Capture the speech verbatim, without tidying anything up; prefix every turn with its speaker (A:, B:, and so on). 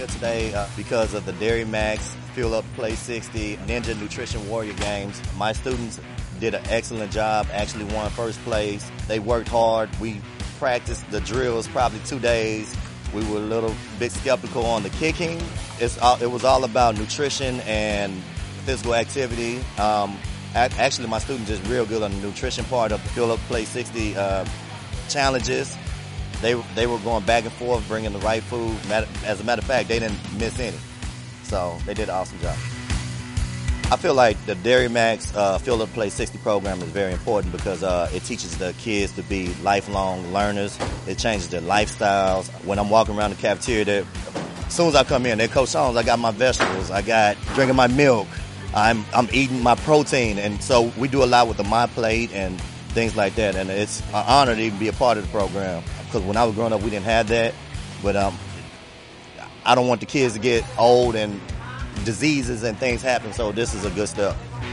A: here today uh, because of the Dairy Max, Fuel Up Play sixty, Ninja Nutrition Warrior Games. My students did an excellent job, actually won first place. They worked hard. We practiced the drills probably two days. We were a little bit skeptical on the kicking. It's all, it was all about nutrition and physical activity. Um, actually, my students is real good on the nutrition part of the Fuel Up Play sixty uh, challenges. They they were going back and forth, bringing the right food. As a matter of fact, they didn't miss any. So they did an awesome job. I feel like the Dairy Max uh, Fuel Up Play sixty program is very important because uh, it teaches the kids to be lifelong learners. It changes their lifestyles. When I'm walking around the cafeteria, as soon as I come in, they're Coach Holmes, I got my vegetables, I got drinking my milk, I'm I'm eating my protein, and so we do a lot with the My Plate and things like that. And it's an honor to even be a part of the program because when I was growing up, we didn't have that. But um, I don't want the kids to get old and diseases and things happen, so this is a good step.